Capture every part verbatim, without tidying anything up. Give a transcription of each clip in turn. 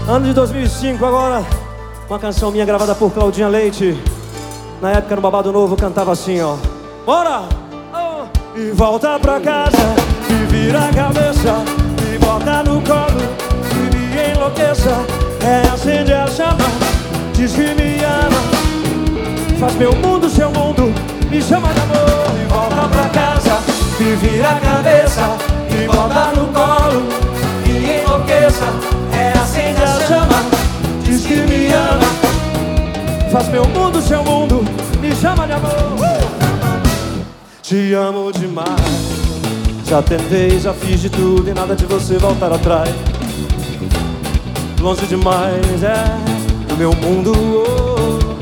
Ano de dois mil e cinco agora, uma canção minha gravada por Claudinha Leite. Na época no Babado Novo cantava assim, ó. Bora! Oh. E volta pra casa, e vira a cabeça, e bota no colo, e me enlouqueça. É, acende a chama, diz que me ama, faz meu mundo seu mundo, me chama de amor. E volta pra casa, e vira a cabeça, e bota no colo, e enlouqueça. É, acende a chama, diz que me ama, faz meu mundo seu mundo, me chama de amor. uh! Te amo demais, já tentei, já fiz de tudo e nada de você voltar atrás. Longe demais, é, do meu mundo. oh.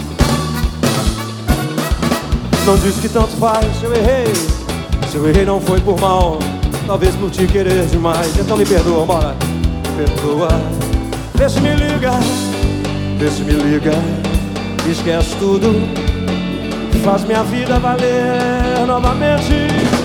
Não diz que tanto faz, se eu errei, se eu errei não foi por mal, talvez por te querer demais. Então me perdoa, bora, me perdoa. Vê se me liga, vê se me liga, esquece tudo, faz minha vida valer novamente.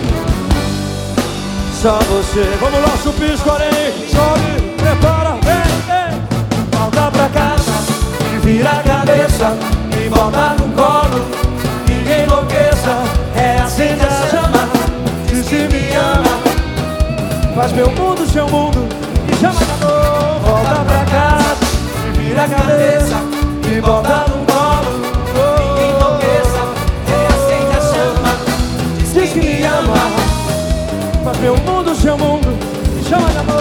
Só você, vamos lá, chupisco, orei, sobe, prepara, vem, vem. Volta pra casa, e vira a cabeça, e bota no colo, e enlouqueça. É, acende a chama, diz que me ama, faz meu mundo seu mundo, me chama de amor. Volta pra casa, e vira a cabeça, e bota no colo, e enlouqueça. É, acende a chama, diz que me ama, faz meu mundo seu mundo, me chama de amor.